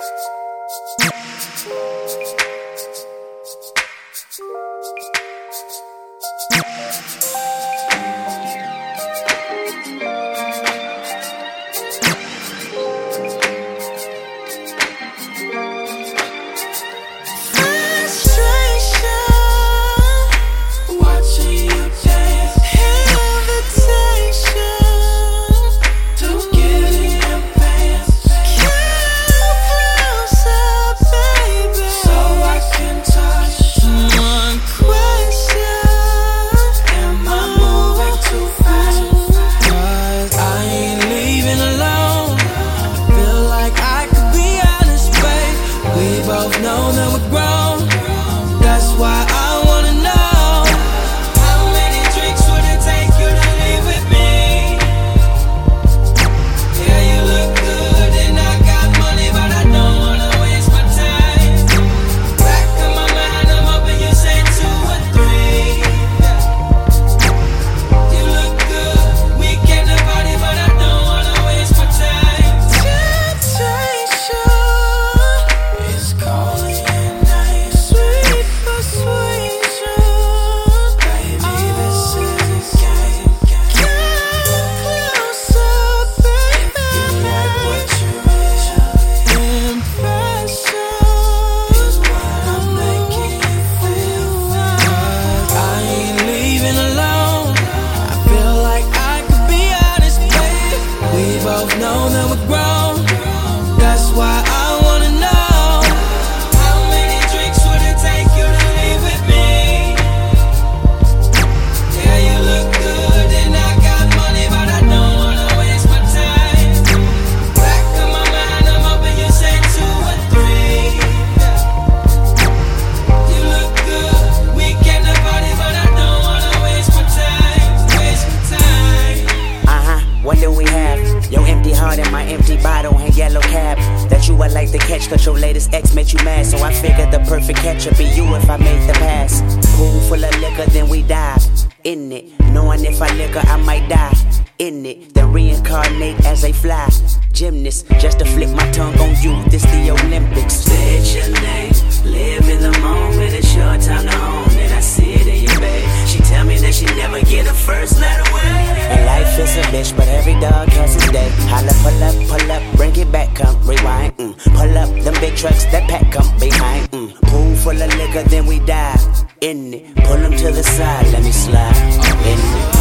Cause your latest ex made you mad, so I figured the perfect catch would be you if I made the pass. Pool full of liquor, then we dive in it, knowing if I liquor I might die in it, then reincarnate as a fly gymnast, just to flip my tongue on you. This the Olympics. State your name, live in the moment. It's your time to own it. I see it in your bed. She tell me that she never get her first letter away. And life is a bitch, but every dog has his day. Holla, pull up, bring it back, come rewind. Pull up them big trucks, that pack come behind. Pool full of liquor, then we dive in it. Pull them to the side, let me slide in it.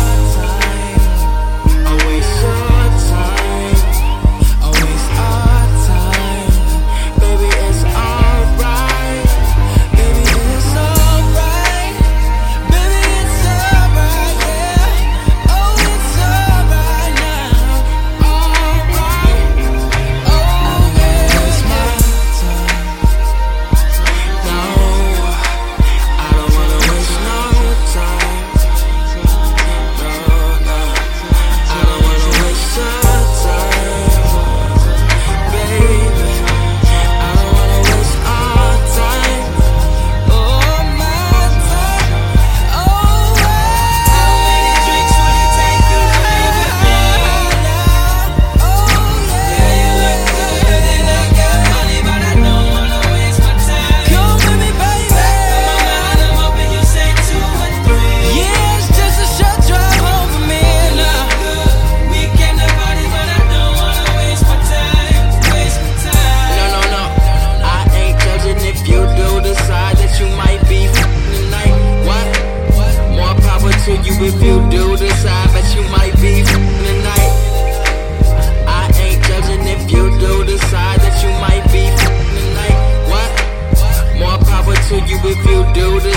I waste your time, I waste our time. Baby, it's alright. Baby, it's alright. Baby, it's alright, yeah. Oh, it's alright now. Alright. Oh, yeah, it's my time. No, I don't wanna waste no time. If you do decide that you might be tonight, I ain't judging if you do decide that you might be tonight. What? More power to you if you do decide.